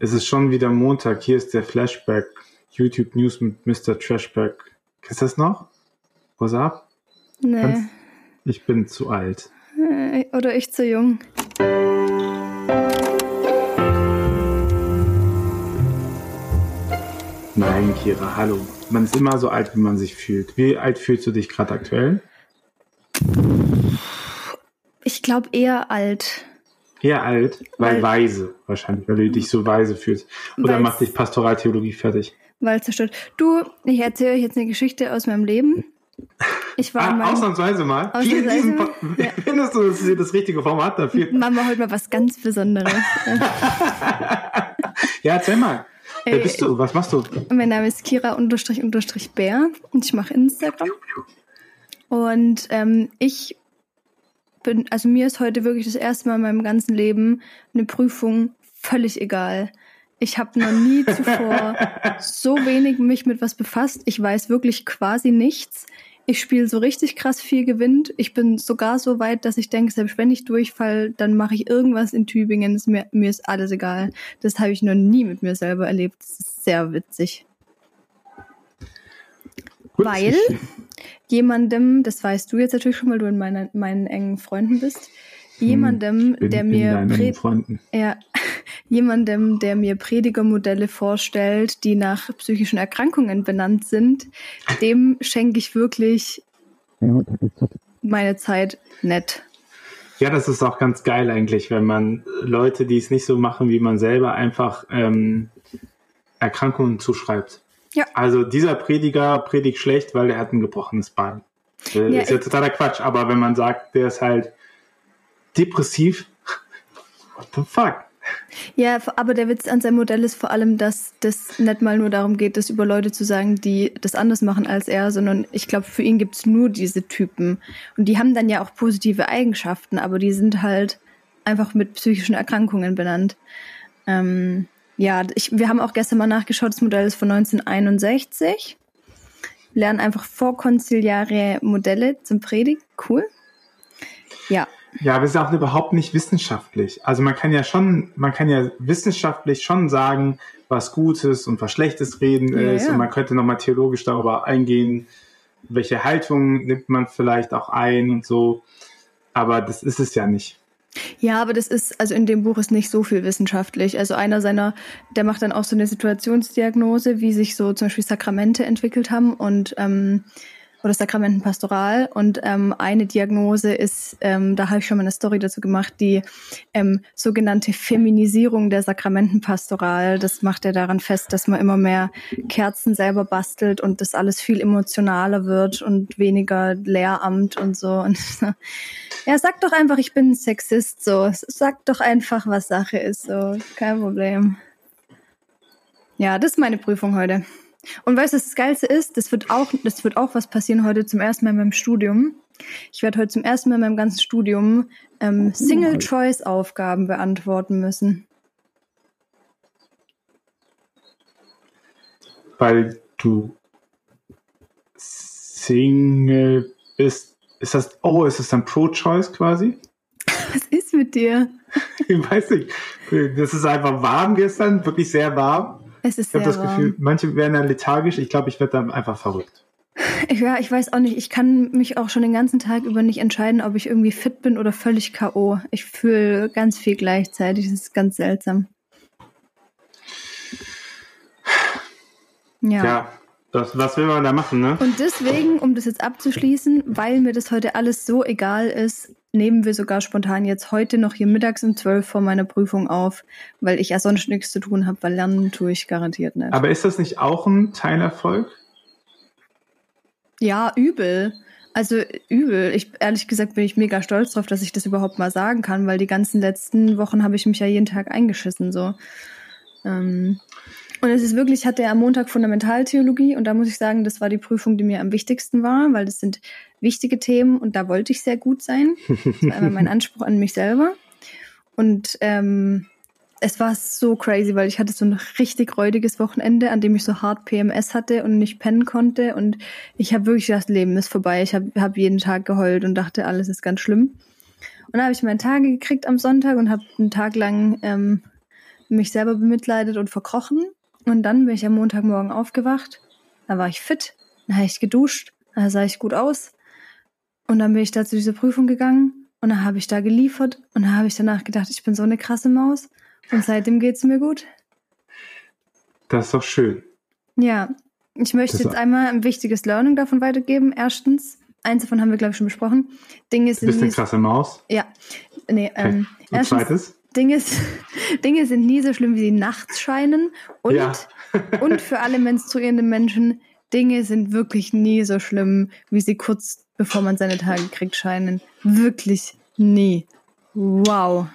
Es ist schon wieder Montag. Hier ist der Flashback. YouTube News mit Mr. Trashback. Kennst du das noch? Was ab? Nee. Ich bin zu alt. Oder ich zu jung. Nein, Kira, hallo. Man ist immer so alt, wie man sich fühlt. Wie alt fühlst du dich gerade aktuell? Ich glaube eher alt. Eher alt? Weil weise, wahrscheinlich, weil du dich so weise fühlst. Oder macht dich Pastoraltheologie fertig? Weil es zerstört. Du, ich erzähle euch jetzt eine Geschichte aus meinem Leben. Ich war ausnahmsweise mal. Findest du, das ist das richtige Format dafür? Machen wir heute mal was ganz Besonderes. Ja, erzähl mal. Wer bist du? Was machst du? Mein Name ist Kira__Bär und ich mache Instagram. Und mir ist heute wirklich das erste Mal in meinem ganzen Leben eine Prüfung völlig egal. Ich habe noch nie zuvor so wenig mich mit was befasst. Ich weiß wirklich quasi nichts. Ich spiele so richtig krass viel Gewinn. Ich bin sogar so weit, dass ich denke, selbst wenn ich durchfalle, dann mache ich irgendwas in Tübingen. Mir ist alles egal. Das habe ich noch nie mit mir selber erlebt. Das ist sehr witzig. Weil jemandem, das weißt du jetzt natürlich schon, weil du in meinen engen Freunden bist, jemandem, der mir Predigermodelle vorstellt, die nach psychischen Erkrankungen benannt sind, dem schenke ich wirklich meine Zeit nett. Ja, das ist auch ganz geil eigentlich, wenn man Leute, die es nicht so machen wie man selber, einfach Erkrankungen zuschreibt. Ja. Also dieser Prediger predigt schlecht, weil der hat ein gebrochenes Bein. Ist ja totaler Quatsch, aber wenn man sagt, der ist halt depressiv, what the fuck? Ja, aber der Witz an seinem Modell ist vor allem, dass das nicht mal nur darum geht, das über Leute zu sagen, die das anders machen als er, sondern ich glaube, für ihn gibt's nur diese Typen. Und die haben dann ja auch positive Eigenschaften, aber die sind halt einfach mit psychischen Erkrankungen benannt. Wir haben auch gestern mal nachgeschaut, das Modell ist von 1961. Lernen einfach vorkonziliare Modelle zum Predigen. Cool. Ja. Ja, aber es ist auch überhaupt nicht wissenschaftlich. Also man kann ja wissenschaftlich schon sagen, was Gutes und was Schlechtes reden ist. Ja. Und man könnte nochmal theologisch darüber eingehen, welche Haltung nimmt man vielleicht auch ein und so. Aber das ist es ja nicht. Ja, aber also in dem Buch ist nicht so viel wissenschaftlich. Also der macht dann auch so eine Situationsdiagnose, wie sich so zum Beispiel Sakramente entwickelt haben und oder Sakramentenpastoral. Und eine Diagnose ist, da habe ich schon mal eine Story dazu gemacht, die sogenannte Feminisierung der Sakramentenpastoral. Das macht er daran fest, dass man immer mehr Kerzen selber bastelt und das alles viel emotionaler wird und weniger Lehramt und so. Und ja, sag doch einfach, ich bin Sexist, so. Sag doch einfach, was Sache ist, so. Kein Problem. Ja, das ist meine Prüfung heute. Und weißt du, was das Geilste ist? Das wird auch was passieren heute zum ersten Mal in meinem Studium. Ich werde heute zum ersten Mal in meinem ganzen Studium Single-Choice-Aufgaben beantworten müssen. Weil du Single bist. Ist das dann Pro-Choice quasi? Was ist mit dir? Ich weiß nicht. Das ist einfach warm gestern, wirklich sehr warm. Es ist sehr warm. Ich habe das Gefühl, manche werden dann lethargisch. Ich glaube, ich werde dann einfach verrückt. Ja, ich weiß auch nicht. Ich kann mich auch schon den ganzen Tag über nicht entscheiden, ob ich irgendwie fit bin oder völlig K.O. Ich fühle ganz viel gleichzeitig. Das ist ganz seltsam. Ja. Was will man da machen, ne? Und deswegen, um das jetzt abzuschließen, weil mir das heute alles so egal ist, nehmen wir sogar spontan jetzt heute noch hier mittags um 12 vor meiner Prüfung auf, weil ich ja sonst nichts zu tun habe, weil lernen tue ich garantiert nicht. Aber ist das nicht auch ein Teilerfolg? Ja, übel. Also übel. Ehrlich gesagt bin ich mega stolz drauf, dass ich das überhaupt mal sagen kann, weil die ganzen letzten Wochen habe ich mich ja jeden Tag eingeschissen, so. Und es ist wirklich, ich hatte am Montag Fundamentaltheologie und da muss ich sagen, das war die Prüfung, die mir am wichtigsten war, weil das sind wichtige Themen und da wollte ich sehr gut sein. Das war einmal mein Anspruch an mich selber. Und es war so crazy, weil ich hatte so ein richtig räudiges Wochenende, an dem ich so hart PMS hatte und nicht pennen konnte und ich habe wirklich gedacht, das Leben ist vorbei. Ich hab jeden Tag geheult und dachte, alles ist ganz schlimm. Und dann habe ich meine Tage gekriegt am Sonntag und habe einen Tag lang mich selber bemitleidet und verkrochen. Und dann bin ich am Montagmorgen aufgewacht. Da war ich fit. Dann habe ich geduscht. Da sah ich gut aus. Und dann bin ich da zu dieser Prüfung gegangen. Und dann habe ich da geliefert. Und dann habe ich danach gedacht, ich bin so eine krasse Maus. Und seitdem geht's mir gut. Das ist doch schön. Ja, ich möchte jetzt einmal ein wichtiges Learning davon weitergeben. Erstens, eins davon haben wir, glaube ich, schon besprochen. Du bist eine krasse Maus? Ja. Nee, okay. Und zweites? Dinge sind nie so schlimm, wie sie nachts scheinen. Und, und für alle menstruierenden Menschen, Dinge sind wirklich nie so schlimm, wie sie kurz bevor man seine Tage kriegt, scheinen. Wirklich nie. Wow.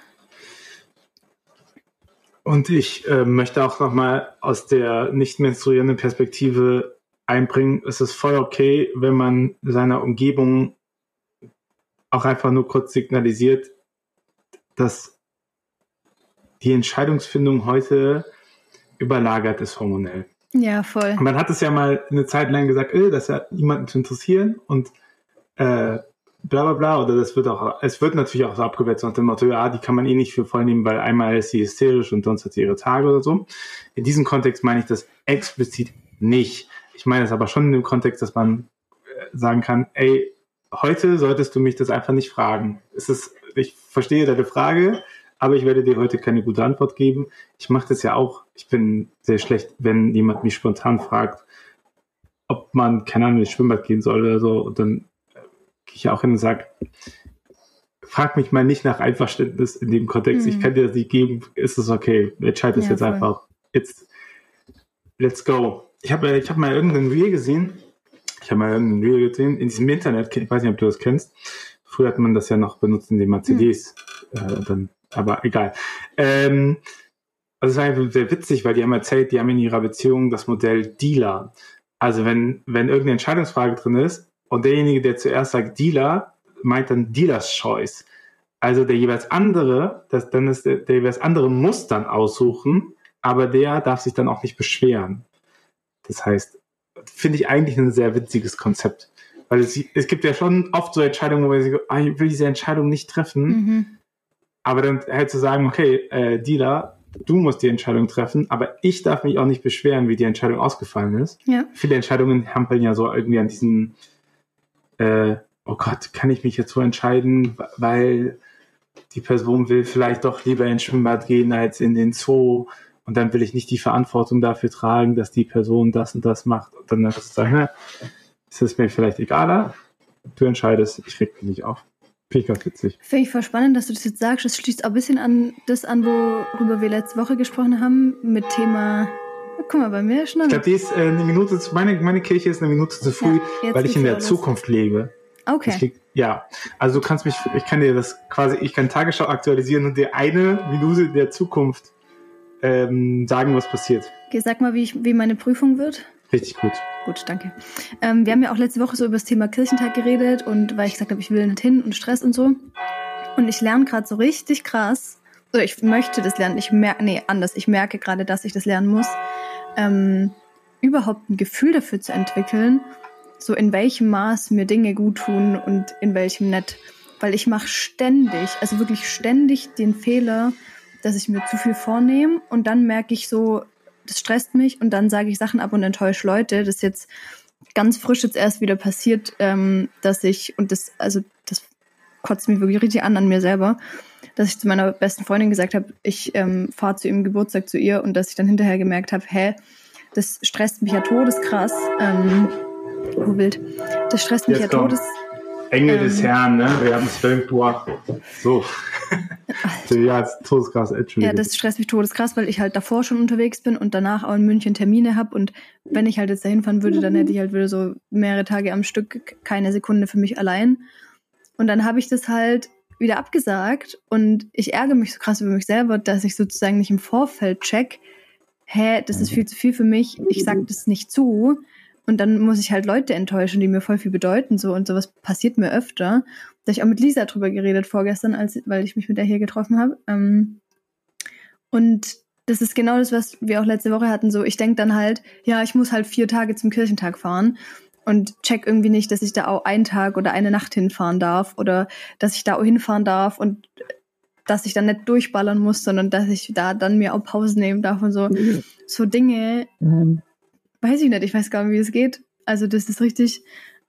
Und ich möchte auch nochmal aus der nicht menstruierenden Perspektive einbringen, es ist voll okay, wenn man seiner Umgebung auch einfach nur kurz signalisiert, dass die Entscheidungsfindung heute überlagert ist hormonell. Ja, voll. Man hat es ja mal eine Zeit lang gesagt, das hat niemanden zu interessieren und bla bla bla, oder es wird natürlich auch so abgewetzt nach dem Motto, die kann man nicht für voll nehmen, weil einmal ist sie hysterisch und sonst hat sie ihre Tage oder so. In diesem Kontext meine ich das explizit nicht. Ich meine es aber schon in dem Kontext, dass man sagen kann, heute solltest du mich das einfach nicht fragen. Ich verstehe deine Frage, aber ich werde dir heute keine gute Antwort geben. Ich mache das ja auch. Ich bin sehr schlecht, wenn jemand mich spontan fragt, ob man, keine Ahnung, ins Schwimmbad gehen soll oder so. Und dann gehe ich auch hin und sage, frag mich mal nicht nach Einverständnis in dem Kontext. Ich kann dir das nicht geben. Ist es okay? Entscheide das jetzt einfach. Let's go. Ich hab mal irgendein Reel gesehen. In diesem Internet. Ich weiß nicht, ob du das kennst. Früher hat man das ja noch benutzt, indem man CDs aber egal. Also es war einfach sehr witzig, weil die haben erzählt, die haben in ihrer Beziehung das Modell Dealer. Also wenn irgendeine Entscheidungsfrage drin ist und derjenige, der zuerst sagt Dealer, meint dann Dealers Choice. Also der jeweils andere, der jeweils andere muss dann aussuchen, aber der darf sich dann auch nicht beschweren. Das heißt, finde ich eigentlich ein sehr witziges Konzept. Weil es gibt ja schon oft so Entscheidungen, wo man sich ich will diese Entscheidung nicht treffen. Mhm. Aber dann halt zu sagen, okay, Dealer, du musst die Entscheidung treffen, aber ich darf mich auch nicht beschweren, wie die Entscheidung ausgefallen ist. Ja. Viele Entscheidungen hampeln ja so irgendwie an diesen, oh Gott, kann ich mich jetzt so entscheiden, weil die Person will vielleicht doch lieber ins Schwimmbad gehen als in den Zoo und dann will ich nicht die Verantwortung dafür tragen, dass die Person das und das macht. Und dann zu sagen, ist es mir vielleicht egaler, du entscheidest, ich reg mich nicht auf. Finde ich ganz witzig. Finde ich voll spannend, dass du das jetzt sagst. Das schließt auch ein bisschen an das an, worüber wir letzte Woche gesprochen haben, mit Thema, guck mal, bei mir schon. Ich glaube, die ist eine Minute, meine Kirche ist eine Minute zu früh, weil ich in der Zukunft lebe. Okay. Also du kannst ich kann Tagesschau aktualisieren und dir eine Minute der Zukunft sagen, was passiert. Okay, sag mal, wie meine Prüfung wird. Richtig gut. Gut, danke. Wir haben ja auch letzte Woche so über das Thema Kirchentag geredet und weil ich gesagt habe, ich will nicht hin und Stress und so. Und ich lerne gerade so richtig krass, oder ich möchte das lernen, ich merke gerade, dass ich das lernen muss, überhaupt ein Gefühl dafür zu entwickeln, so in welchem Maß mir Dinge gut tun und in welchem nicht. Weil ich mache also wirklich ständig den Fehler, dass ich mir zu viel vornehme und dann merke ich so, das stresst mich und dann sage ich Sachen ab und enttäusche Leute. Das ist jetzt ganz frisch jetzt erst wieder passiert, dass ich, und das kotzt mich wirklich richtig an mir selber, dass ich zu meiner besten Freundin gesagt habe, ich fahre zu ihrem Geburtstag zu ihr und dass ich dann hinterher gemerkt habe, das stresst mich ja todeskrass. Wild. Das stresst mich jetzt ja todes... Engel des Herrn, ne? Wir haben es irgendwo. So. Ja, todeskrass, Entschuldigung. Ja, das stresst mich todeskrass, weil ich halt davor schon unterwegs bin und danach auch in München Termine habe und wenn ich halt jetzt dahin fahren würde, dann hätte ich halt wieder so mehrere Tage am Stück keine Sekunde für mich allein. Und dann habe ich das halt wieder abgesagt und ich ärgere mich so krass über mich selber, dass ich sozusagen nicht im Vorfeld check, das ist viel zu viel für mich, ich sag das nicht zu. Und dann muss ich halt Leute enttäuschen, die mir voll viel bedeuten, so und sowas passiert mir öfter. Da habe ich auch mit Lisa drüber geredet vorgestern, weil ich mich mit der hier getroffen habe. Und das ist genau das, was wir auch letzte Woche hatten. So, ich denke dann halt, ja, ich muss halt 4 Tage zum Kirchentag fahren und check irgendwie nicht, dass ich da auch einen Tag oder eine Nacht hinfahren darf oder dass ich da auch hinfahren darf. Und dass ich dann nicht durchballern muss, sondern dass ich da dann mir auch Pausen nehmen darf und so Dinge, weiß ich nicht, ich weiß gar nicht, wie es geht. Also das ist richtig,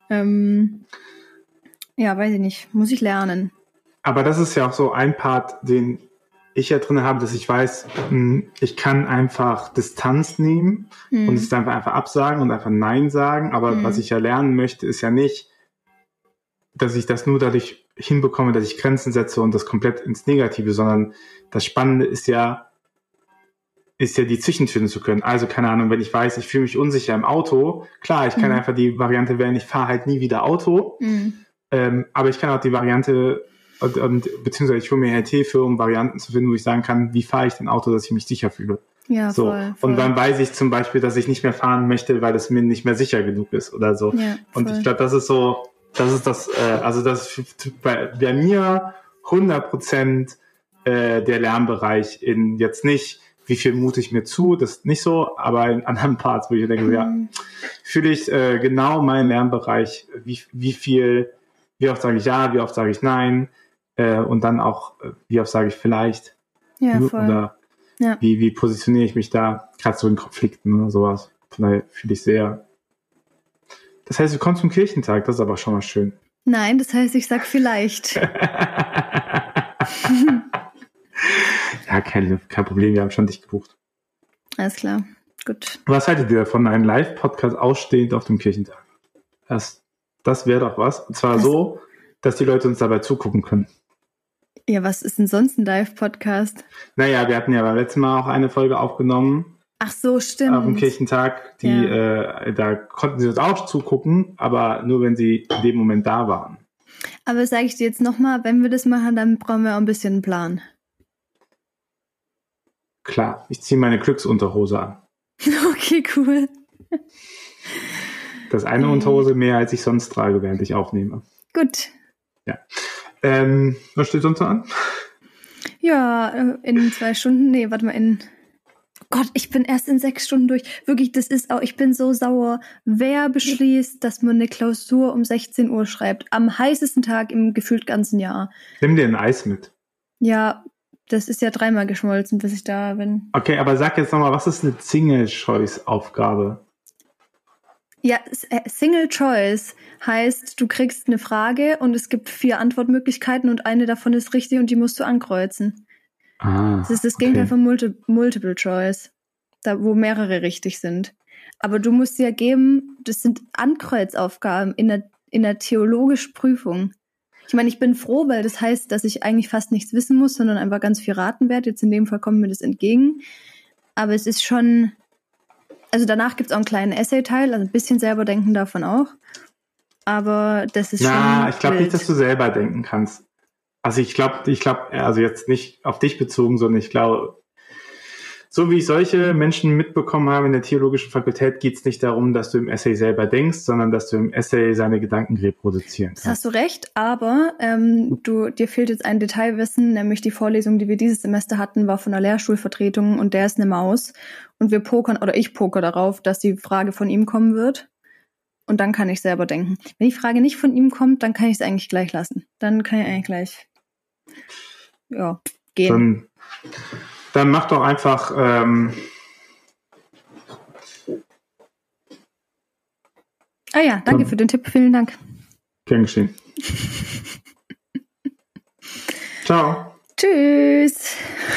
weiß ich nicht, muss ich lernen. Aber das ist ja auch so ein Part, den ich ja drin habe, dass ich weiß, ich kann einfach Distanz nehmen und es dann einfach absagen und einfach Nein sagen. Aber was ich ja lernen möchte, ist ja nicht, dass ich das nur dadurch hinbekomme, dass ich Grenzen setze und das komplett ins Negative, sondern das Spannende ist ja die Zwischentüren zu können. Also keine Ahnung, wenn ich weiß, ich fühle mich unsicher im Auto, klar, ich kann einfach die Variante wählen, ich fahre halt nie wieder Auto, aber ich kann auch die Variante beziehungsweise ich hole mir halt Hilfe, um Varianten zu finden, wo ich sagen kann, wie fahre ich denn Auto, dass ich mich sicher fühle. Ja, so. Voll. Und dann weiß ich zum Beispiel, dass ich nicht mehr fahren möchte, weil es mir nicht mehr sicher genug ist oder so. Ja, und ich glaube, das ist bei mir 100% der Lernbereich in jetzt nicht, wie viel mute ich mir zu, das ist nicht so, aber in anderen Parts, wo ich denke, fühle ich genau meinen Lernbereich, wie oft sage ich ja, wie oft sage ich nein, und dann auch, wie oft sage ich vielleicht. Ja, voll. Oder wie positioniere ich mich da, gerade so in Konflikten oder sowas. Von daher fühle ich sehr. Das heißt, du kommst zum Kirchentag, das ist aber schon mal schön. Nein, das heißt, ich sag vielleicht. Ja, kein Problem, wir haben schon dich gebucht. Alles klar, gut. Was haltet ihr davon, einen Live-Podcast ausstehend auf dem Kirchentag? Das wäre doch was. Und zwar so, dass die Leute uns dabei zugucken können. Ja, was ist denn sonst ein Live-Podcast? Naja, wir hatten ja beim letzten Mal auch eine Folge aufgenommen. Ach so, stimmt. Auf dem Kirchentag. Da konnten sie uns auch zugucken, aber nur, wenn sie in dem Moment da waren. Aber sage ich dir jetzt nochmal, wenn wir das machen, dann brauchen wir auch ein bisschen einen Plan. Klar, ich ziehe meine Glücksunterhose an. Okay, cool. Das eine Unterhose mehr, als ich sonst trage, während ich aufnehme. Gut. Ja. Was steht sonst an? Ja, in 2 Stunden, oh Gott, ich bin erst in 6 Stunden durch. Wirklich, ich bin so sauer. Wer beschließt, dass man eine Klausur um 16 Uhr schreibt? Am heißesten Tag im gefühlt ganzen Jahr. Nimm dir ein Eis mit. Ja, das ist ja 3-mal geschmolzen, bis ich da bin. Okay, aber sag jetzt nochmal, was ist eine Single-Choice-Aufgabe? Ja, Single Choice heißt, du kriegst eine Frage und es gibt 4 Antwortmöglichkeiten und eine davon ist richtig und die musst du ankreuzen. Das ist das Gegenteil von Multiple Choice, da wo mehrere richtig sind. Aber du musst sie ja geben, das sind Ankreuzaufgaben in der theologischen Prüfung. Ich meine, ich bin froh, weil das heißt, dass ich eigentlich fast nichts wissen muss, sondern einfach ganz viel raten werde. Jetzt in dem Fall kommt mir das entgegen. Aber es ist schon... Also danach gibt es auch einen kleinen Essay-Teil, also ein bisschen selber denken davon auch. Aber das ist schon ich glaube nicht, dass du selber denken kannst. Also ich glaube, also jetzt nicht auf dich bezogen, sondern ich glaube, so wie ich solche Menschen mitbekommen habe in der theologischen Fakultät, geht es nicht darum, dass du im Essay selber denkst, sondern dass du im Essay seine Gedanken reproduzieren kannst. Das hast du recht, aber dir fehlt jetzt ein Detailwissen, nämlich die Vorlesung, die wir dieses Semester hatten, war von einer Lehrstuhlvertretung und der ist eine Maus. Und ich poker darauf, dass die Frage von ihm kommen wird. Und dann kann ich selber denken. Wenn die Frage nicht von ihm kommt, dann kann ich es eigentlich gleich lassen. Dann kann ich eigentlich gleich gehen. Dann mach doch einfach danke für den Tipp. Vielen Dank. Gern geschehen. Ciao. Tschüss.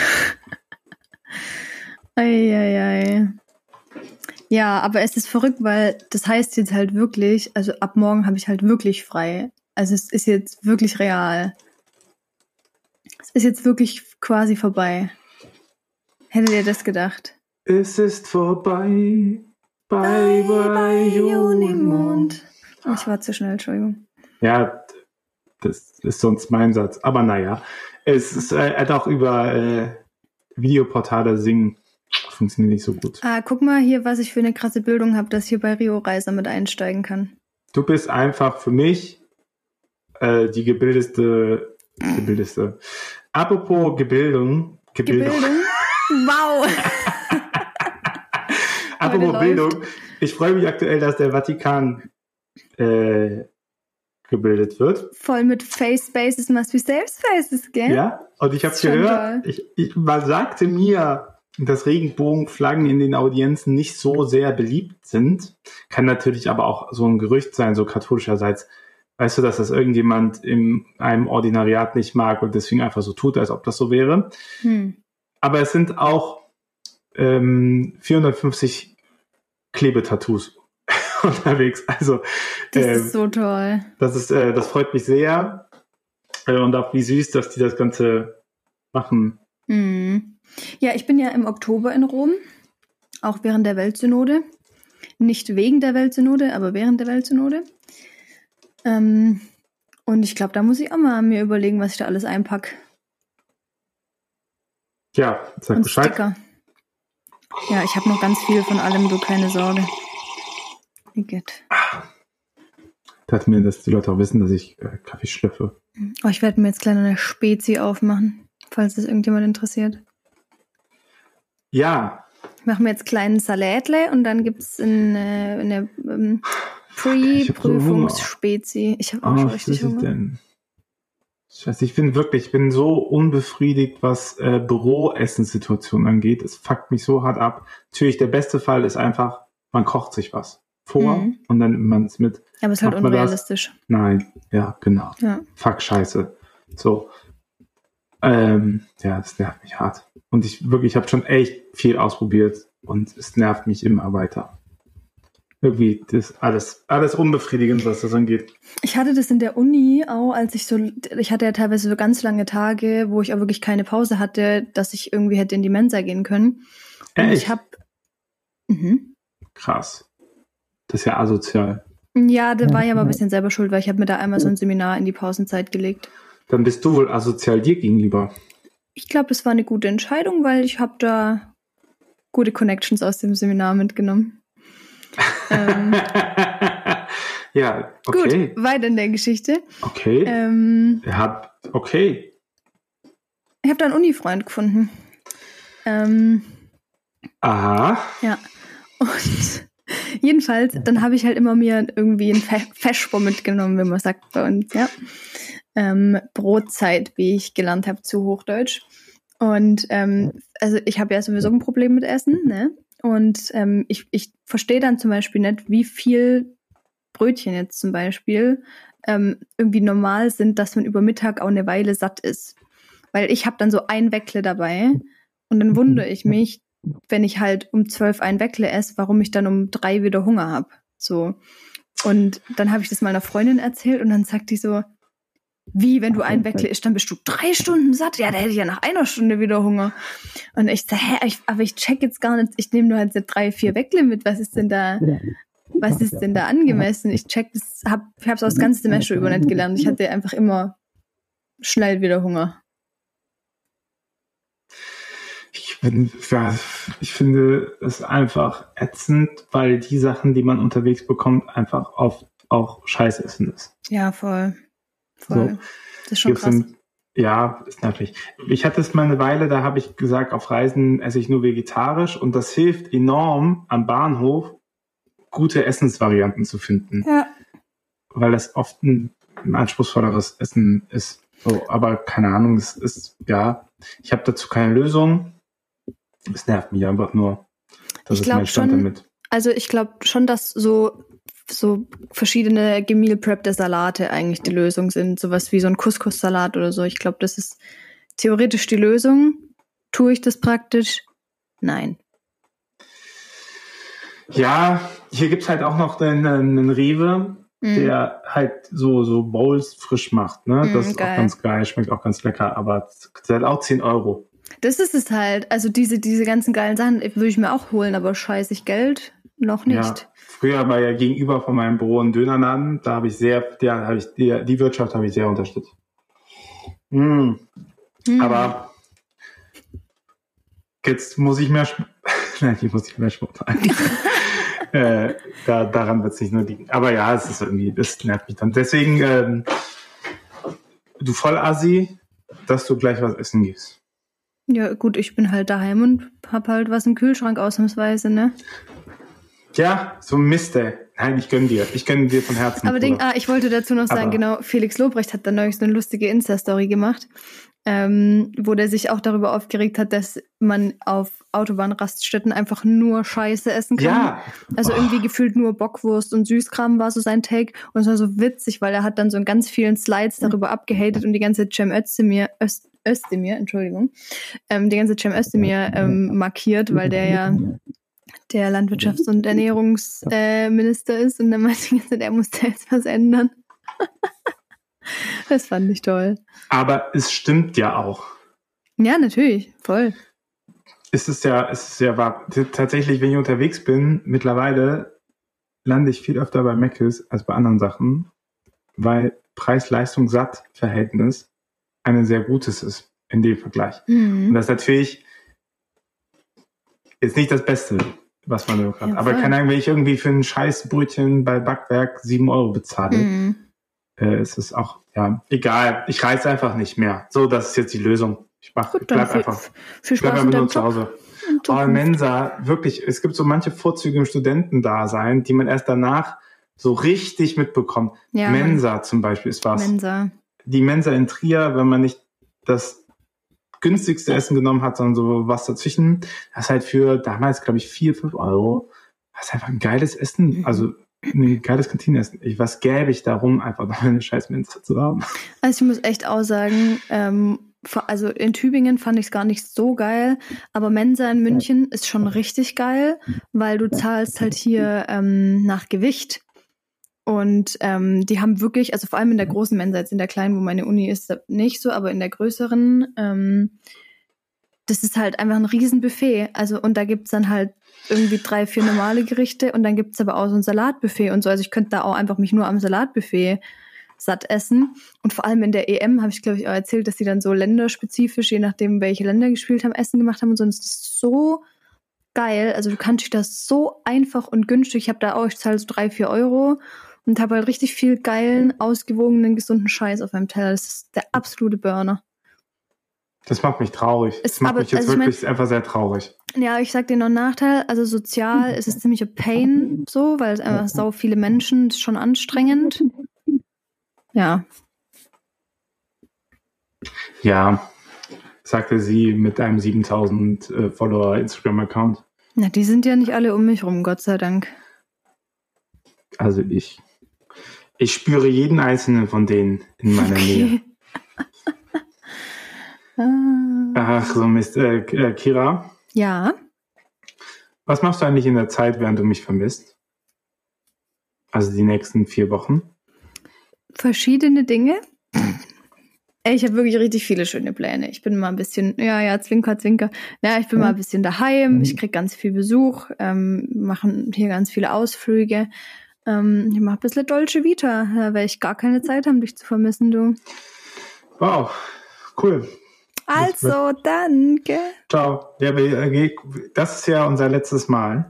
Eieiei. Ja, aber es ist verrückt, weil das heißt jetzt halt wirklich, also ab morgen habe ich halt wirklich frei. Also es ist jetzt wirklich real. Es ist jetzt wirklich quasi vorbei. Hättet ihr das gedacht? Es ist vorbei. Bye, Junimond. Ich war zu schnell, Entschuldigung. Ja, das ist sonst mein Satz. Aber naja, es ist halt auch über Videoportale singen. Funktioniert nicht so gut. Guck mal hier, was ich für eine krasse Bildung habe, dass ich hier bei Rio Reiser mit einsteigen kann. Du bist einfach für mich die gebildeste. Apropos Gebildung. Wow! Apropos Bildung. Ich freue mich aktuell, dass der Vatikan gebildet wird. Voll mit Face Spaces must be safe spaces, gell? Ja, und ich habe gehört, man sagte mir, dass Regenbogenflaggen in den Audienzen nicht so sehr beliebt sind. Kann natürlich aber auch so ein Gerücht sein, so katholischerseits. Weißt du, dass das irgendjemand in einem Ordinariat nicht mag und deswegen einfach so tut, als ob das so wäre. Aber es sind auch 450 Klebetattoos unterwegs. Also das ist so toll. Das freut mich sehr. Und auch wie süß, dass die das Ganze machen. Ja, ich bin ja im Oktober in Rom, auch während der Weltsynode. Nicht wegen der Weltsynode, aber während der Weltsynode. Und ich glaube, da muss ich auch mal mir überlegen, was ich da alles einpacke. Ja, sag Bescheid. Sticker. Ja, ich habe noch ganz viel von allem, du, keine Sorge. Igitt. Ich dachte mir, dass die Leute auch wissen, dass ich Kaffee schlürfe. Oh, ich werde mir jetzt gleich eine Spezi aufmachen, falls das irgendjemand interessiert. Ja. Ich mache mir jetzt kleinen Salätle und dann gibt es eine Pre-Prüfungsspezi. Ich habe auch schon richtig Hunger. Scheiße, ich bin so unbefriedigt, was Büroessenssituationen angeht. Es fuckt mich so hart ab. Natürlich, der beste Fall ist einfach, man kocht sich was vor und dann nimmt man es mit. Aber es ist halt unrealistisch. Nein, ja, genau. Ja. Fuck, scheiße. So. Ja, das nervt mich hart. Und ich habe schon echt viel ausprobiert und es nervt mich immer weiter. Irgendwie das alles unbefriedigend, was das angeht. Ich hatte das in der Uni auch, ich hatte ja teilweise so ganz lange Tage, wo ich auch wirklich keine Pause hatte, dass ich irgendwie hätte in die Mensa gehen können. Und echt? Krass. Das ist ja asozial. Ja, da war ich aber ein bisschen selber schuld, weil ich habe mir da einmal so ein Seminar in die Pausenzeit gelegt. Dann bist du wohl asozial dir gegenüber. Ich glaube, das war eine gute Entscheidung, weil ich habe da gute Connections aus dem Seminar mitgenommen. Ja, okay. Gut, weiter in der Geschichte. Okay. Okay. Ich habe da einen Uni-Freund gefunden. Aha. Ja. Und jedenfalls, dann habe ich halt immer mir irgendwie ein Feschbo mitgenommen, wie man sagt bei uns, ja. Brotzeit, wie ich gelernt habe, zu Hochdeutsch. Und also ich habe ja sowieso ein Problem mit Essen, ne? Und ich verstehe dann zum Beispiel nicht, wie viel Brötchen jetzt zum Beispiel irgendwie normal sind, dass man über Mittag auch eine Weile satt ist. Weil ich habe dann so ein Weckle dabei und dann wundere ich mich, wenn ich halt um 12 ein Weckle esse, warum ich dann um 3 wieder Hunger habe. So. Und dann habe ich das mal einer Freundin erzählt und dann sagt die so, wie, wenn du ein Weckle isst, dann bist du 3 Stunden satt? Ja, da hätte ich ja nach 1 Stunde wieder Hunger. Und ich sage, aber ich check jetzt gar nicht, ich nehme nur halt 3, 4 Weckle mit, was ist denn da angemessen? Ich check das, ich habe es auch das ganze Semester über nicht gelernt. Ich hatte einfach immer schnell wieder Hunger. Ich finde es einfach ätzend, weil die Sachen, die man unterwegs bekommt, einfach oft auch Scheißessen ist. Ja, voll. So. Das ist schon krass. Ja, ist nervig. Ich hatte es mal eine Weile, da habe ich gesagt, auf Reisen esse ich nur vegetarisch und das hilft enorm am Bahnhof, gute Essensvarianten zu finden. Ja. Weil das oft ein anspruchsvolleres Essen ist. So, aber keine Ahnung, es ist, ja, ich habe dazu keine Lösung. Es nervt mich einfach nur. Das ist mein Stand damit. Also ich glaube schon, dass so verschiedene gemeal-preppte Salate eigentlich die Lösung sind. Sowas wie so ein Couscous-Salat oder so. Ich glaube, das ist theoretisch die Lösung. Tue ich das praktisch? Nein. Ja, hier gibt's halt auch noch einen Rewe, der halt so Bowls frisch macht. Ne? Das ist auch ganz geil, schmeckt auch ganz lecker, aber es hat auch 10 Euro. Das ist es halt. Also diese ganzen geilen Sachen würde ich mir auch holen, aber scheiße ich Geld noch nicht. Ja, früher war ja gegenüber von meinem Büro ein Dönerladen, da habe ich die Wirtschaft habe ich sehr unterstützt. Aber jetzt muss ich mehr Nein, ich muss nicht mehr schmucken. Daran wird es nicht nur liegen. Aber ja, es ist irgendwie, das nervt mich dann. Deswegen, du Vollassi, dass du gleich was essen gehst. Ja, gut, ich bin halt daheim und hab halt was im Kühlschrank ausnahmsweise, ne? Ja, so ein Mist, ey. Nein, ich gönne dir. Ich gönne dir von Herzen. Aber ich wollte dazu noch sagen, genau, Felix Lobrecht hat da neulich so eine lustige Insta-Story gemacht, wo der sich auch darüber aufgeregt hat, dass man auf Autobahnraststätten einfach nur Scheiße essen kann. Ja. Also irgendwie gefühlt nur Bockwurst und Süßkram war so sein Take. Und es war so witzig, weil er hat dann so in ganz vielen Slides darüber abgehatet und die ganze Cem Özdemir, Entschuldigung, die ganze Cem Özdemir markiert, weil der ja der Landwirtschafts- und Ernährungsminister ist und dann meinte er muss da jetzt was ändern. Das fand ich toll. Aber es stimmt ja auch. Ja, natürlich, voll. Es ist ja wahr. Tatsächlich, wenn ich unterwegs bin, mittlerweile lande ich viel öfter bei Mc's als bei anderen Sachen, weil Preis-Leistung-Satt-Verhältnis ein sehr gutes ist in dem Vergleich. Und das ist natürlich jetzt nicht das Beste, was man nur hat. Aber keine Ahnung, wenn ich irgendwie für ein scheiß Brötchen bei Backwerk 7 € bezahle, ist es auch, egal. Ich reise einfach nicht mehr. So, das ist jetzt die Lösung. Ich bleib einfach nur zu Hause. Aber Mensa, wirklich, es gibt so manche Vorzüge im Studentendasein, die man erst danach so richtig mitbekommt. Ja, Mensa zum Beispiel ist was. Mensa. Die Mensa in Trier, wenn man nicht das günstigste Essen genommen hat, sondern so was dazwischen, das ist halt für damals, glaube ich, 4-5 €. Das ist einfach ein geiles Essen, also ein geiles Kantinenessen. Was gäbe ich darum, einfach noch eine scheiß Mensa zu haben? Also ich muss echt auch sagen, also in Tübingen fand ich es gar nicht so geil, aber Mensa in München ist schon richtig geil, weil du zahlst halt hier nach Gewicht. Und die haben wirklich, also vor allem in der großen Mensa, jetzt in der kleinen, wo meine Uni ist, nicht so, aber in der größeren, das ist halt einfach ein Riesenbuffet. Also und da gibt's dann halt irgendwie 3-4 normale Gerichte und dann gibt's aber auch so ein Salatbuffet und so. Also ich könnte da auch einfach mich nur am Salatbuffet satt essen. Und vor allem in der EM habe ich, glaube ich, auch erzählt, dass die dann so länderspezifisch, je nachdem, welche Länder gespielt haben, Essen gemacht haben und so. Und das ist so geil. Also du kannst dich das so einfach und günstig. Ich habe da auch, ich zahle so 3-4 € und habe halt richtig viel geilen, ausgewogenen, gesunden Scheiß auf meinem Teller. Das ist der absolute Burner. Das macht mich traurig. Das macht mich jetzt wirklich einfach sehr traurig. Ja, ich sag dir noch einen Nachteil. Also sozial ist es ziemlich a pain, so, weil es einfach sau viele Menschen, ist schon anstrengend. Ja. Ja, sagte sie mit einem 7000 Follower Instagram-Account. Na, die sind ja nicht alle um mich rum, Gott sei Dank. Also ich spüre jeden einzelnen von denen in meiner Nähe. Ach so Mist. Kira? Ja? Was machst du eigentlich in der Zeit, während du mich vermisst? Also die nächsten 4 Wochen? Verschiedene Dinge. Ich habe wirklich richtig viele schöne Pläne. Ich bin mal ein bisschen, Zwinker, Zwinker. Ja, ich bin mal ein bisschen daheim. Ich krieg ganz viel Besuch. Machen hier ganz viele Ausflüge. Ich mache ein bisschen Dolce Vita. Da werde ich gar keine Zeit haben, dich zu vermissen, du. Wow, cool. Also, danke. Ciao. Ja, das ist ja unser letztes Mal.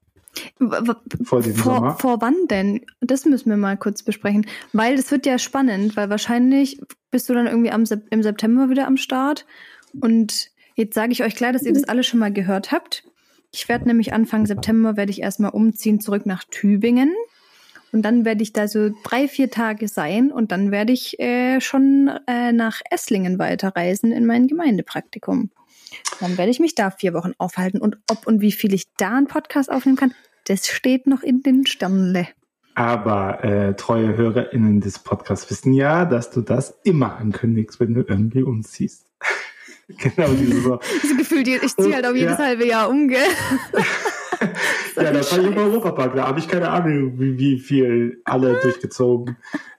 Vor diesem Sommer. Vor wann denn? Das müssen wir mal kurz besprechen. Weil das wird ja spannend, weil wahrscheinlich bist du dann irgendwie im September wieder am Start. Und jetzt sage ich euch klar, dass ihr das alle schon mal gehört habt. Ich werde nämlich Anfang September erstmal umziehen zurück nach Tübingen. Und dann werde ich da so 3-4 Tage sein und dann werde ich schon nach Esslingen weiterreisen in mein Gemeindepraktikum. Dann werde ich mich da 4 Wochen aufhalten. Und ob und wie viel ich da einen Podcast aufnehmen kann, das steht noch in den Sternle. Aber treue HörerInnen des Podcasts wissen ja, dass du das immer ankündigst, wenn du irgendwie umziehst. Genau diese so. Das Gefühl, ich ziehe halt auch jedes halbe Jahr um, gell? Ja, das war ich im Europapark, da habe ich keine Ahnung, wie viel alle durchgezogen.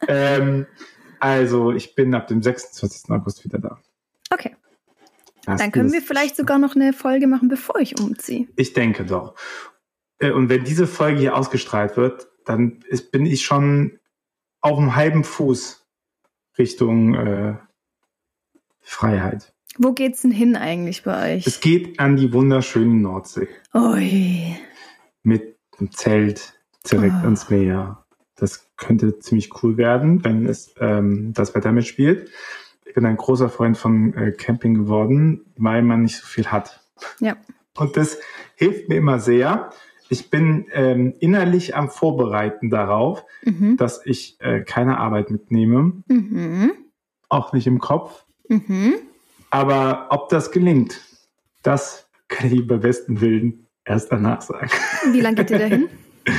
Also, ich bin ab dem 26. August wieder da. Okay. Dann können wir vielleicht sogar noch eine Folge machen, bevor ich umziehe. Ich denke doch. Und wenn diese Folge hier ausgestrahlt wird, dann bin ich schon auf einem halben Fuß Richtung Freiheit. Wo geht's denn hin eigentlich bei euch? Es geht an die wunderschöne Nordsee. Ui. Mit einem Zelt direkt ans Meer. Das könnte ziemlich cool werden, wenn es das Wetter mitspielt. Ich bin ein großer Freund von Camping geworden, weil man nicht so viel hat. Ja. Und das hilft mir immer sehr. ich bin innerlich am Vorbereiten darauf, dass ich keine Arbeit mitnehme. Auch nicht im Kopf. Aber ob das gelingt, das kann ich bei besten Willen erst danach sagen. Wie lange geht ihr dahin?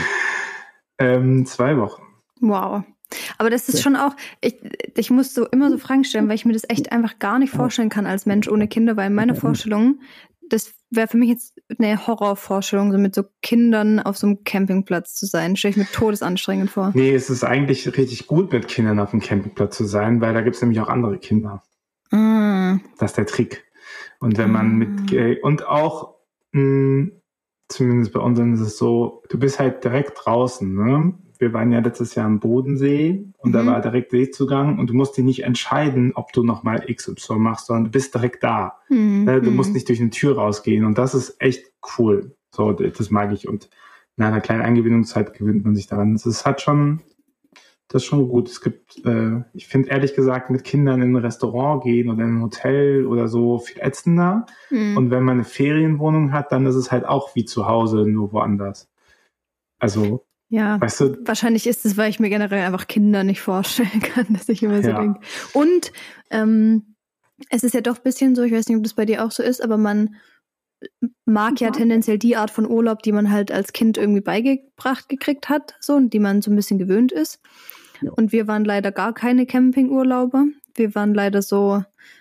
2 Wochen. Wow. Aber das ist schon auch, ich muss so immer so Fragen stellen, weil ich mir das echt einfach gar nicht vorstellen kann als Mensch ohne Kinder, weil meine Vorstellung, das wäre für mich jetzt eine Horrorvorstellung, so mit so Kindern auf so einem Campingplatz zu sein. Stelle ich mir todesanstrengend vor. Nee, es ist eigentlich richtig gut, mit Kindern auf dem Campingplatz zu sein, weil da gibt es nämlich auch andere Kinder. Das ist der Trick. Und wenn man und auch, zumindest bei uns ist es so, du bist halt direkt draußen, ne? Wir waren ja letztes Jahr am Bodensee und da war direkt Seezugang und du musst dich nicht entscheiden, ob du nochmal XY machst, sondern du bist direkt da. Du musst nicht durch eine Tür rausgehen und das ist echt cool. So, das mag ich und nach einer kleinen Eingewöhnungszeit gewöhnt man sich daran. Das ist schon gut. Es gibt, ich finde ehrlich gesagt, mit Kindern in ein Restaurant gehen oder in ein Hotel oder so viel ätzender. Und wenn man eine Ferienwohnung hat, dann ist es halt auch wie zu Hause, nur woanders. Also, ja, weißt du, wahrscheinlich ist es, weil ich mir generell einfach Kinder nicht vorstellen kann, dass ich immer so denke. Und es ist ja doch ein bisschen so, ich weiß nicht, ob das bei dir auch so ist, aber man mag ja tendenziell die Art von Urlaub, die man halt als Kind irgendwie beigebracht gekriegt hat, so, und die man so ein bisschen gewöhnt ist. Ja. Und wir waren leider gar keine Campingurlauber. Wir waren leider so,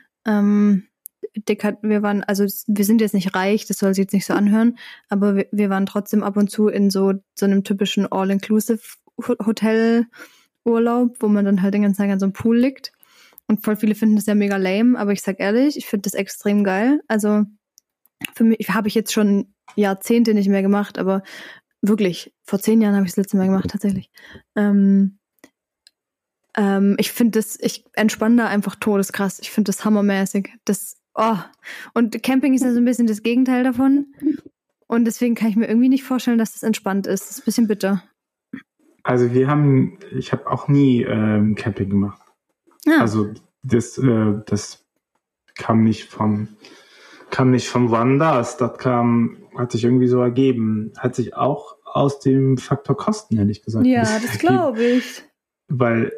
wir sind jetzt nicht reich, das soll sich jetzt nicht so anhören, aber wir waren trotzdem ab und zu in so einem typischen All-Inclusive-Hotel-Urlaub, wo man dann halt den ganzen Tag an so einem Pool liegt. Und voll viele finden das ja mega lame, aber ich sag ehrlich, ich finde das extrem geil. Also für mich habe ich jetzt schon Jahrzehnte nicht mehr gemacht, aber wirklich, vor 10 Jahren habe ich das letzte Mal gemacht, tatsächlich. Ich finde ich entspanne da einfach todeskrass. Ich finde das hammermäßig. Und Camping ist ja so ein bisschen das Gegenteil davon. Und deswegen kann ich mir irgendwie nicht vorstellen, dass das entspannt ist. Das ist ein bisschen bitter. Also ich habe auch nie Camping gemacht. Ja. Also das kam nicht von woanders. Das hat sich irgendwie so ergeben. Hat sich auch aus dem Faktor Kosten, ehrlich gesagt. Ja, das glaube ich. Weil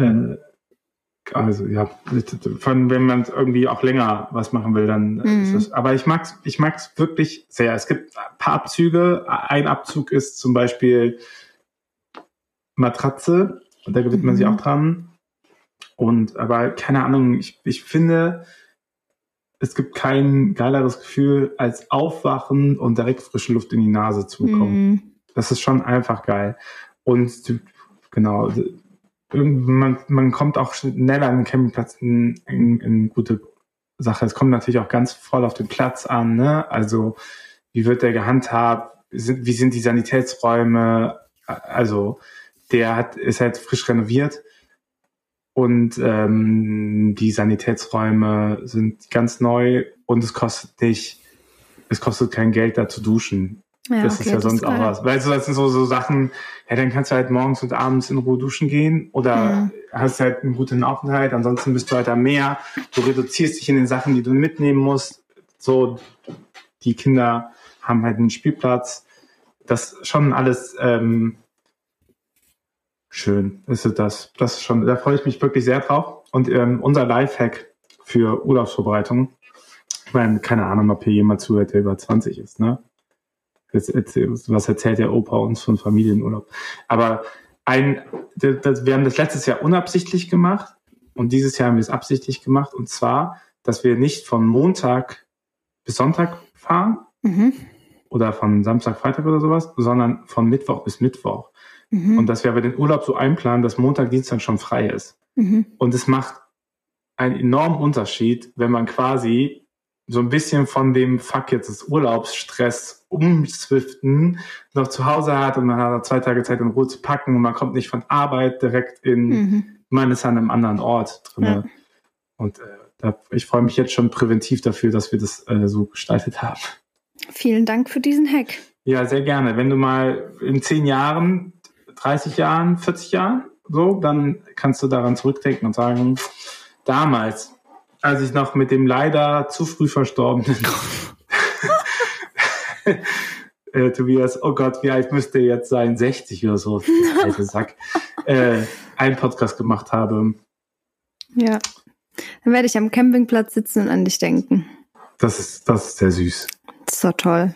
wenn man irgendwie auch länger was machen will, dann ist das. Aber ich mag's wirklich sehr. Es gibt ein paar Abzüge. Ein Abzug ist zum Beispiel Matratze. Und da gewöhnt man sich auch dran. Aber keine Ahnung, ich finde, es gibt kein geileres Gefühl, als aufwachen und direkt frische Luft in die Nase zu bekommen. Das ist schon einfach geil. Und genau, man kommt auch schneller an den Campingplatz in gute Sache. Es kommt natürlich auch ganz voll auf den Platz an, ne? Also, wie wird der gehandhabt? Wie sind die Sanitätsräume? Also, ist halt frisch renoviert. Und die Sanitätsräume sind ganz neu und es kostet kein Geld, da zu duschen. Ja, das ist ja sonst auch was. Weißt du, das sind so Sachen, dann kannst du halt morgens und abends in Ruhe duschen gehen oder hast halt einen guten Aufenthalt, ansonsten bist du halt am Meer, du reduzierst dich in den Sachen, die du mitnehmen musst. So, die Kinder haben halt einen Spielplatz. Das ist schon alles schön. Ist das ist schon, da freue ich mich wirklich sehr drauf. Und unser Lifehack für Urlaubsvorbereitung, ich meine, keine Ahnung, ob hier jemand zuhört, der über 20 ist, ne? Was erzählt der Opa uns von Familienurlaub? Aber wir haben das letztes Jahr unabsichtlich gemacht und dieses Jahr haben wir es absichtlich gemacht. Und zwar, dass wir nicht von Montag bis Sonntag fahren oder von Samstag, Freitag oder sowas, sondern von Mittwoch bis Mittwoch. Und dass wir aber den Urlaub so einplanen, dass Montag, Dienstag schon frei ist. Und es macht einen enormen Unterschied, wenn man quasi so ein bisschen von dem Fuck jetzt des Urlaubsstress umswiften noch zu Hause hat und man hat 2 Tage Zeit in Ruhe zu packen und man kommt nicht von Arbeit direkt man ist an einem anderen Ort drin. Ja. Und ich freue mich jetzt schon präventiv dafür, dass wir das so gestaltet haben. Vielen Dank für diesen Hack. Ja, sehr gerne. Wenn du mal in 10 Jahren, 30 Jahren, 40 Jahren so, dann kannst du daran zurückdenken und sagen, damals, als ich noch mit dem leider zu früh verstorbenen Tobias, oh Gott, wie alt müsste er jetzt sein? 60 oder so, alte Sack, einen Podcast gemacht habe. Ja, dann werde ich am Campingplatz sitzen und an dich denken. Das ist sehr süß. So toll.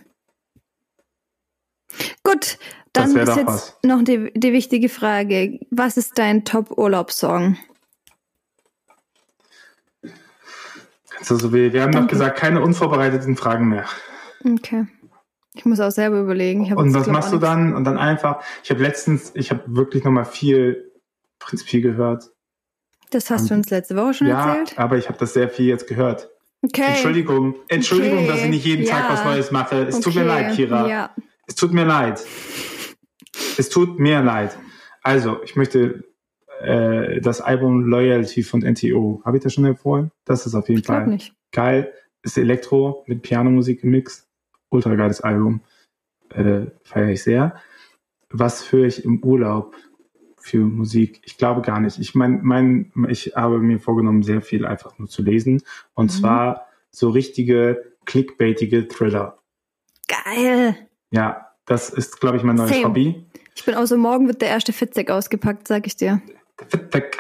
Gut, dann ist jetzt noch die wichtige Frage. Was ist dein Top-Urlaubssong? Also wir haben noch gesagt, keine unvorbereiteten Fragen mehr. Okay. Ich muss auch selber überlegen. Und was machst du dann? Und dann einfach, ich habe wirklich nochmal viel Prinz Pi gehört. Das hast du uns letzte Woche schon erzählt? Ja, aber ich habe das sehr viel jetzt gehört. Okay. Entschuldigung, okay. Dass ich nicht jeden Tag was Neues mache. Es tut mir leid, Kira. Ja. Es tut mir leid. Also, ich möchte das Album Loyalty von NTO. Habe ich das schon empfohlen? Das ist auf jeden Fall nicht. Geil. Ist Elektro mit Pianomusik gemixt. Ultra geiles Album. Feiere ich sehr. Was höre ich im Urlaub für Musik? Ich glaube gar nicht. Ich habe mir vorgenommen, sehr viel einfach nur zu lesen. Und zwar so richtige clickbaitige Thriller. Geil. Ja, das ist, glaube ich, mein neues Hobby. Ich bin außer morgen wird der erste Fitzek ausgepackt, sag ich dir. Fitzek.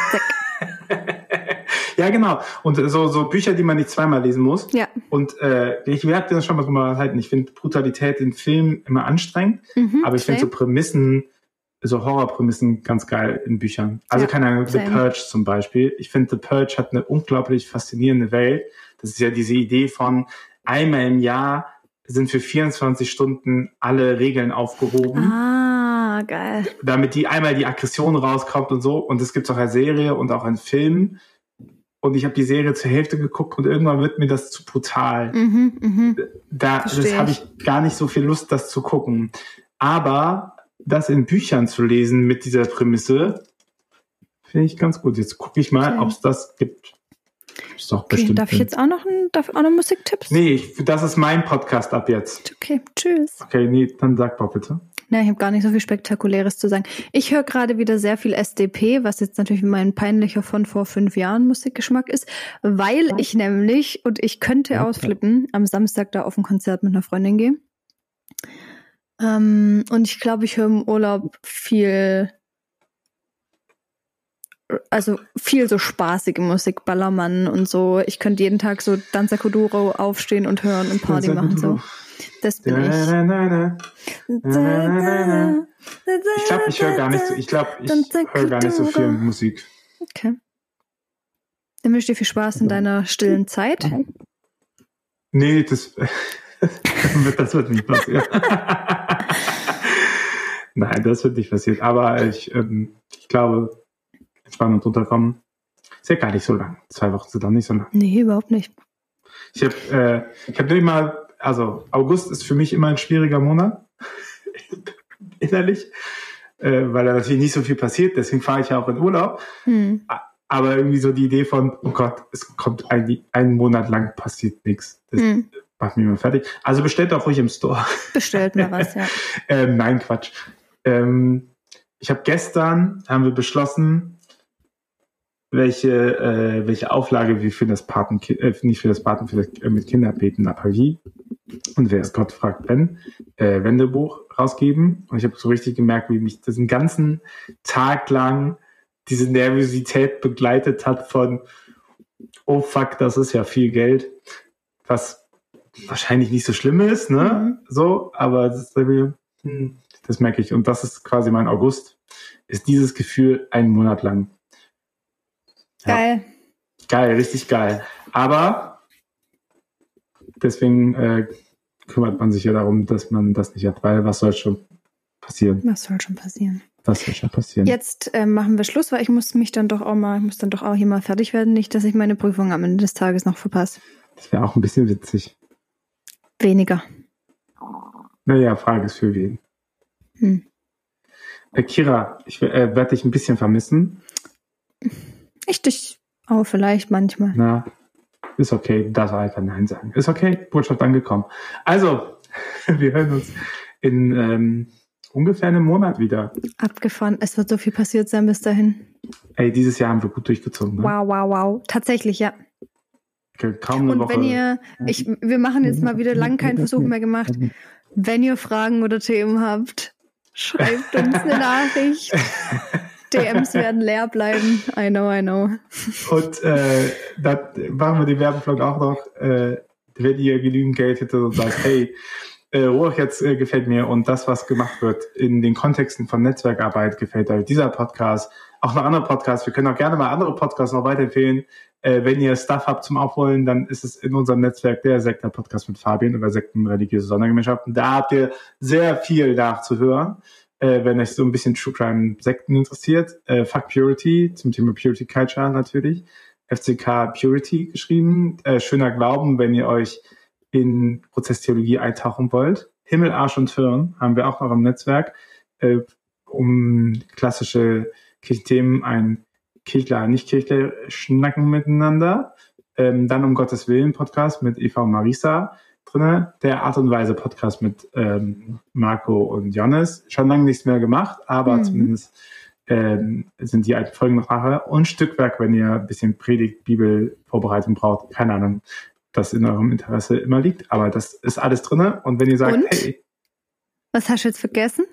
Ja, genau. Und so Bücher, die man nicht zweimal lesen muss. Ja. Und ich werde das schon mal drüber halten. Ich finde Brutalität in Filmen immer anstrengend, aber ich finde so Prämissen, so Horrorprämissen ganz geil in Büchern. Also keine Ahnung, The Purge zum Beispiel. Ich finde, The Purge hat eine unglaublich faszinierende Welt. Das ist ja diese Idee von einmal im Jahr sind für 24 Stunden alle Regeln aufgehoben. Ah, geil. Damit einmal die Aggression rauskommt und so. Und das gibt es auch als Serie und auch als Film. Und ich habe die Serie zur Hälfte geguckt und irgendwann wird mir das zu brutal. Das habe ich gar nicht so viel Lust, das zu gucken. Aber das in Büchern zu lesen mit dieser Prämisse, finde ich ganz gut. Jetzt gucke ich mal, ob es das gibt. Ist doch bestimmt. Darf ich jetzt auch noch Musiktipps? Nee, das ist mein Podcast ab jetzt. Okay, tschüss. Okay, nee, dann sag mal bitte. Ja, ich habe gar nicht so viel Spektakuläres zu sagen. Ich höre gerade wieder sehr viel SDP, was jetzt natürlich mein peinlicher von vor 5 Jahren Musikgeschmack ist, weil ich nämlich, und ich könnte ausflippen, am Samstag da auf ein Konzert mit einer Freundin gehe. Und ich glaube, ich höre im Urlaub viel so spaßige Musik, Ballermann und so. Ich könnte jeden Tag so Danza Kuduro aufstehen und hören und Party machen. So. Das bin ich. Ich glaube, ich höre gar nicht so viel Musik. Okay. Dann wünsche ich dir viel Spaß in deiner stillen Zeit. Nee, das wird nicht passieren. Nein, das wird nicht passieren. Aber ich glaube, entspannen und runterkommen. Ist ja gar nicht so lang. 2 Wochen sind dann nicht so lang. Nee, überhaupt nicht. Ich habe nur mal, also August ist für mich immer ein schwieriger Monat. Innerlich. Weil da natürlich nicht so viel passiert. Deswegen fahre ich ja auch in Urlaub. Aber irgendwie so die Idee von, oh Gott, es kommt einen Monat lang passiert nichts. Das macht mich immer fertig. Also bestellt auch ruhig im Store. Bestellt mir was, ja. Nein, Quatsch. Haben wir beschlossen, welche Auflage wir für das mit Kinderbeten ab wie und wer es Gott fragt, wenn Wendebuch rausgeben. Und ich habe so richtig gemerkt, wie mich diesen ganzen Tag lang diese Nervosität begleitet hat von oh fuck, das ist ja viel Geld, was wahrscheinlich nicht so schlimm ist, ne? So, aber das merke ich. Und das ist quasi mein August, ist dieses Gefühl 1 Monat lang. Ja. Geil. Geil, richtig geil. Aber deswegen kümmert man sich ja darum, dass man das nicht hat, weil was soll schon passieren? Jetzt machen wir Schluss, weil ich muss dann doch auch hier mal fertig werden, nicht, dass ich meine Prüfung am Ende des Tages noch verpasse. Das wäre auch ein bisschen witzig. Weniger. Naja, Frage ist für wen. Kira, ich werde dich ein bisschen vermissen. Ich dich auch vielleicht manchmal. Na, ist okay, du darfst einfach Nein sagen. Ist okay, Botschaft angekommen. Also, wir hören uns in ungefähr einem Monat wieder. Abgefahren, es wird so viel passiert sein bis dahin. Ey, dieses Jahr haben wir gut durchgezogen. Ne? Wow. Tatsächlich, ja. Okay, kaum eine Woche. Und wir machen jetzt mal wieder lang keinen Versuch mehr gemacht. Wenn ihr Fragen oder Themen habt, schreibt uns eine Nachricht. DMs werden leer bleiben. I know. Und dann machen wir den Werbeblock auch noch, wenn ihr genügend Geld hättet und sagt, hey, Ruach jetzt gefällt mir und das, was gemacht wird in den Kontexten von Netzwerkarbeit, gefällt euch dieser Podcast, auch noch andere Podcasts. Wir können auch gerne mal andere Podcasts noch weiterempfehlen. Wenn ihr Stuff habt zum Aufholen, dann ist es in unserem Netzwerk der Sektor-Podcast mit Fabian über Sekten, religiöse Sondergemeinschaften. Da habt ihr sehr viel nachzuhören. Wenn euch so ein bisschen True Crime Sekten interessiert. Fuck Purity, zum Thema Purity Culture natürlich. FCK Purity geschrieben. Schöner Glauben, wenn ihr euch in Prozesstheologie eintauchen wollt. Himmel, Arsch und Hirn haben wir auch noch im Netzwerk. Um klassische Kirchenthemen, ein Kirchler, ein Nicht-Kirchler schnacken miteinander. Dann um Gottes Willen Podcast mit Eva und Marisa drinne. Der Art und Weise Podcast mit Marco und Johannes. Schon lange nichts mehr gemacht, aber zumindest sind die alten Folgen noch nachher. Und Stückwerk, wenn ihr ein bisschen Predigt, Bibel, Vorbereitung braucht. Keine Ahnung, das in eurem Interesse immer liegt. Aber das ist alles drinne. Und wenn ihr sagt, hey. Was hast du jetzt vergessen?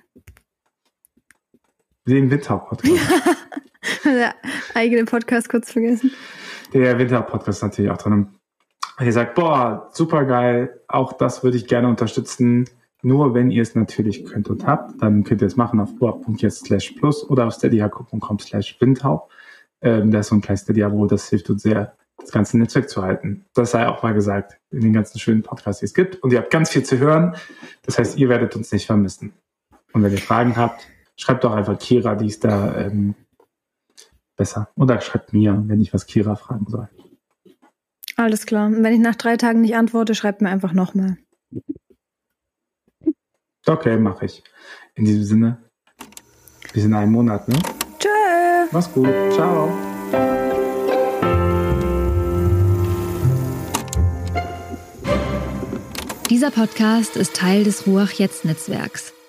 Den Winter-Podcast. Der eigene Podcast kurz vergessen. Der Winter-Podcast ist natürlich auch drin. Und ihr sagt, boah, super geil, auch das würde ich gerne unterstützen. Nur wenn ihr es natürlich könnt und habt, dann könnt ihr es machen auf ruach.jetzt/plus oder auf steadyhq.com/windhauch. Da ist so ein kleines Steady-Abo, das hilft uns sehr, das ganze Netzwerk zu halten. Das sei auch mal gesagt in den ganzen schönen Podcasts, die es gibt. Und ihr habt ganz viel zu hören. Das heißt, ihr werdet uns nicht vermissen. Und wenn ihr Fragen habt, schreibt doch einfach Kira, die ist da besser. Oder schreibt mir, wenn ich was Kira fragen soll. Alles klar. Und wenn ich nach 3 Tagen nicht antworte, schreibt mir einfach nochmal. Okay, mache ich. In diesem Sinne, bis in einem Monat, ne? Tschö. Mach's gut. Ciao. Dieser Podcast ist Teil des Ruach Jetzt Netzwerks.